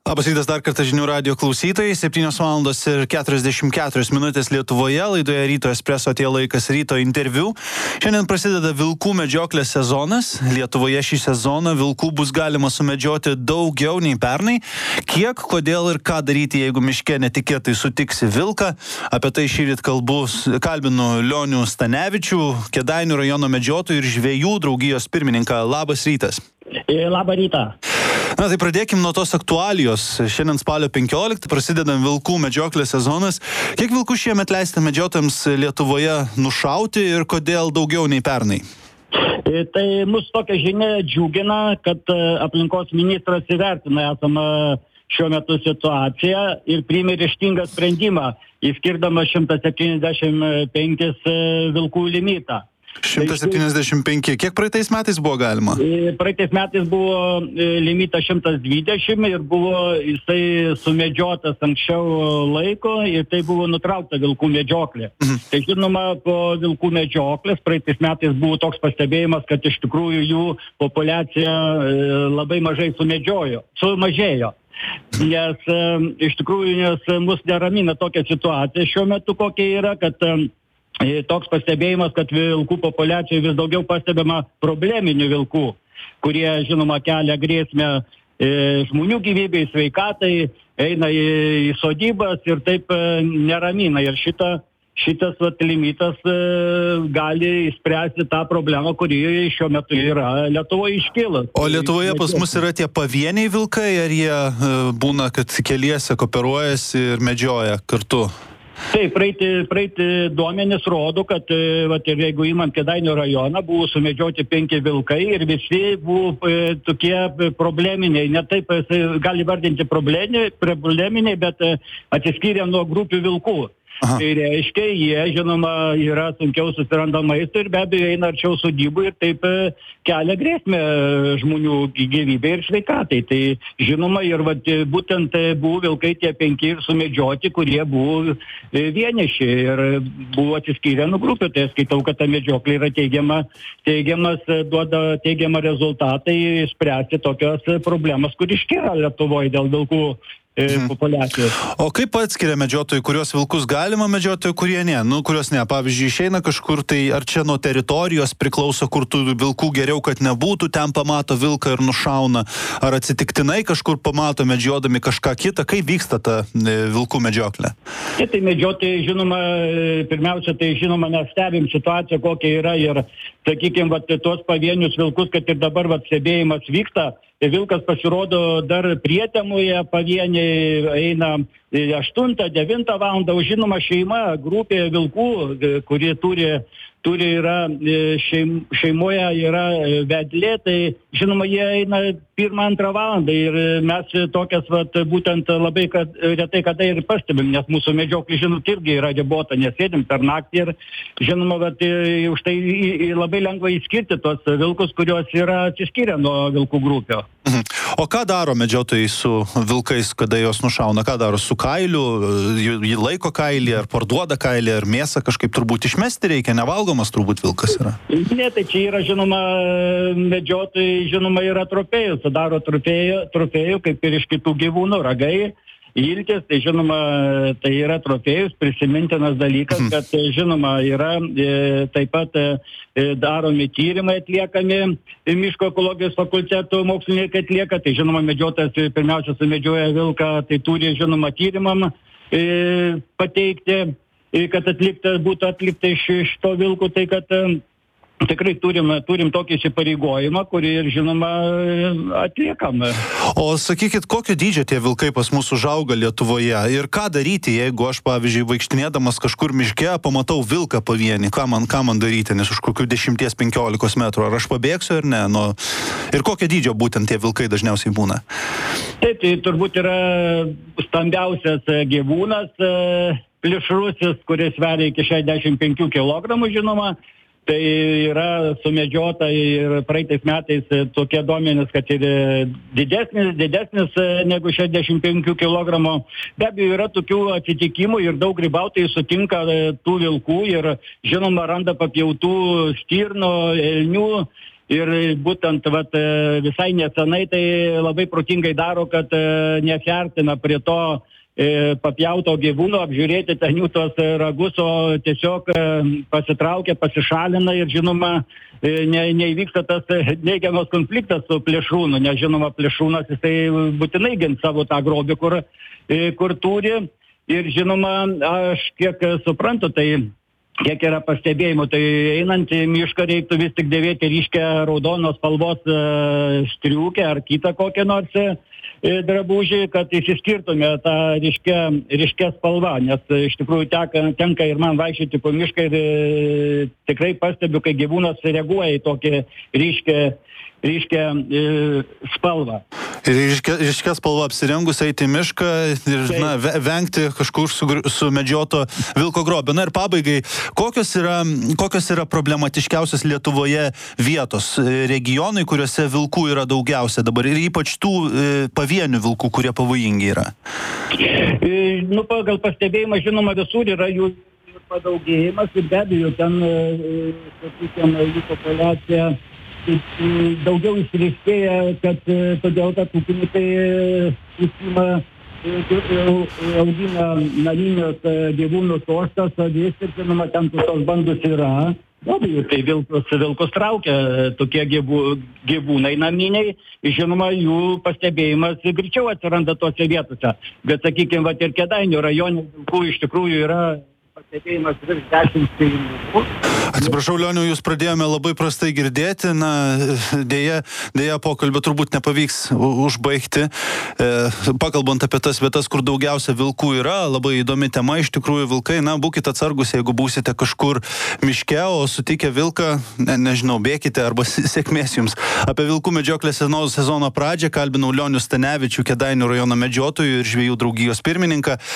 Labas rytas dar kartą žinių radijo klausytojai, 7:44 Lietuvoje, laidoje Ryto Espresso atėjo laikas ryto interviu. Šiandien prasideda vilkų medžioklės sezonas. Lietuvoje šį sezoną vilkų bus galima sumedžioti daugiau nei pernai. Kiek, kodėl ir ką daryti, jeigu miške netikėtai sutiksi vilką? Apie tai šįryt kalbinu Lionių Stanevičių, Kėdainių rajono medžiotojų ir žvejų draugijos pirmininką. Labas rytas. Labą rytą. Na tai pradėkim nuo tos aktualijos. Šiandien spalio 15 prasideda vilkų medžioklės sezonas. Kiek vilkų šiemet leista medžiotojams Lietuvoje nušauti ir kodėl daugiau nei pernai? Tai mus tokia žinia džiugina, kad aplinkos ministras įvertina esamą šiuo metu situaciją ir priėmė ryžtingą sprendimą, įskirdamas 175 vilkų limitą. 175. Kiek praeitais metais buvo galima? Praeitais metais buvo limitas 120 ir buvo jisai sumedžiotas anksčiau laiko ir tai buvo nutraukta vilkų medžioklė. Tai žinoma, po vilkų medžioklės praeitais metais buvo toks pastebėjimas, kad iš tikrųjų jų populiacija labai mažai sumažėjo. Nes iš tikrųjų mus neramina tokia situacija šiuo metu, kokia yra, kad toks pastebėjimas, kad vilkų populiacijoje vis daugiau pastebima probleminių vilkų, kurie, žinoma, kelia grėsmę žmonių gyvybei, sveikatai, eina į sodybas ir taip neramina. Ir šitas limitas gali išspręsti tą problemą, kuri šiuo metu yra Lietuvoje iškilus. O Lietuvoje pas mus yra tie pavieniai vilkai, ar jie būna, kad keliese kooperuojasi ir medžioja kartu? Taip, praeiti duomenys rodo, kad ir jeigu imant Kėdainių rajoną, buvo sumedžioti 5 vilkai ir visi buvo tokie probleminiai, ne taip gali vardinti probleminiai, bet atsiskyrė nuo grupių vilkų. Aha. Tai reiškia, jie, žinoma, yra sunkiau susiranda maisto ir be abejo eina arčiau sodybų ir taip kelia grėsmę žmonių gyvybei ir sveikatai. Tai žinoma, ir būtent buvo vilkai tie 5 ir sumedžioti, kurie buvo vieniši ir buvo atsiskyrę nuo grupių. Tai skaitau, kad ta medžioklė yra duoda teigiamą rezultatą spręsti tokios problemas, kur iškyla Lietuvoje dėl vilkų populiacijos. O kaip atskiria medžiotojai, kurios vilkus galima medžiotojai, kurie ne? Kurios ne. Pavyzdžiui, išeina kažkur, tai ar čia nuo teritorijos priklauso, kur tų vilkų geriau, kad nebūtų, ten pamato vilką ir nušauna, ar atsitiktinai kažkur pamato medžiodami kažką kitą, kaip vyksta ta vilkų medžioklė? Tai medžiotojai, žinoma, pirmiausia, mes stebim situaciją, kokia yra ir, sakykime, tuos pavienius vilkus, kad ir dabar stebėjimas vyksta. Vilkas pasirodo dar prietemoje, pavieniai eina 8-9 valandą, o žinoma šeima, grupė vilkų, kurie turi yra šeimoje yra vedlė, tai žinoma jie eina 1-2 valandą ir mes tokias būtent labai retai kada ir pastebim, nes mūsų medžioklė, žinot, irgi yra ribota, nesėdim per naktį ir žinoma, už tai labai lengva įskirti tos vilkus, kurios yra atsiskyrę nuo vilkų grupio. O ką daro medžiotojai su vilkais, kada jos nušauna? Ką daro su kailiu? Jį laiko kailį, ar parduoda kailį, ar mėsą kažkaip turbūt išmesti reikia? Nevalgomas turbūt vilkas yra. Ne, tai čia yra, žinoma, medžiotojai, žinoma, yra trofėjus. Sudaro trofėjų, kaip ir iš kitų gyvūnų, ragai, iltis, tai žinoma, tai yra trofėjus, prisimintinas dalykas, kad žinoma, yra taip pat daromi tyrimai atliekami, miško ekologijos fakulteto mokslininkai atlieka, tai žinoma, medžiotojas pirmiausia sumedžioja vilką, tai turi, žinoma, tyrimam pateikti, kad būtų atlikta iš to vilkų, tai kad tikrai turim tokį įsipareigojimą, kurį ir, žinoma, atliekam. O sakykit, kokio dydžio tie vilkai pas mus užauga Lietuvoje ir ką daryti, jeigu aš, pavyzdžiui, vaikštinėdamas kažkur miške, pamatau vilką pavienį, ką man daryti, nes už kokių 10-15 metrų, ar aš pabėgsiu ar ne? Ir kokio dydžio būtent tie vilkai dažniausiai būna? Taip, tai turbūt yra stambiausias gyvūnas, plėšrusis, kuris sveria iki 65 kg, žinoma. Tai yra sumedžiota ir praeitais metais tokie duomenys, kad ir didesnis negu 65 kg. Be abejo, yra tokių atsitikimų ir daug grybautojų sutinka tų vilkų ir, žinoma, randa papjautų stirnų, elnių Ir būtent visai nesenai tai labai protingai daro, kad nesiartina prie to papjauto gyvūno, apžiūrėti ten jų tos ragus, o tiesiog pasitraukia, pasišalina ir žinoma, neįvyksta tas neigiamas konfliktas su plėšrūnu, nes žinoma, plėšrūnas jisai būtinai gins savo tą grobį, kur turi. Ir žinoma, aš kiek suprantu, tai kiek yra pastebėjimų, tai einant į mišką reiktų vis tik dėvėti ryškę raudonos spalvos striukę ar kitą kokią nors drabužį, kad išsiskirtume tą ryškę spalvą, nes iš tikrųjų tenka ir man vaikščioti po mišką ir tikrai pastebiu, kai gyvūnas reaguoja į tokį ryškę spalvą. Ir ryškia spalva apsirengus eiti į mišką ir vengti kažkur sumedžioto vilko grobio. Na ir pabaigai, kokios yra problematiškiausios Lietuvoje vietos, regionai, kuriuose vilkų yra daugiausia dabar ir ypač tų pavienių vilkų, kurie pavojingi yra? Pagal pastebėjimą, žinoma, visur yra jų padaugėjimas ir be abejo ten, sakykime, jų populiacija daugiau išryškėja, kad todėl, kad ūkininkai augina naminius gyvūnus, ožkas, avis ir žinoma, ten tos bandos yra. Tai vilkus traukia tokie gyvūnai naminiai, žinoma, jų pastebėjimas greičiau atsiranda tose vietose. Bet, sakykime, ir Kėdainių rajone vilkų iš tikrųjų yra pastebėjimas virš 10 vilkų. Atsiprašau, Lioniau, jūs pradėjome labai prastai girdėti, dėja pokalbio turbūt nepavyks užbaigti. Pakalbant apie tas vietas, kur daugiausia vilkų yra, labai įdomi tema, iš tikrųjų vilkai, būkite atsargus, jeigu būsite kažkur miške, o sutikę vilką, nežinau, bėkite arba sėkmės jums. Apie vilkų medžioklės sezono pradžią kalbinau Lionių Stanevičių, Kėdainių rajono medžiotojų ir žvejų draugijos pirmininką.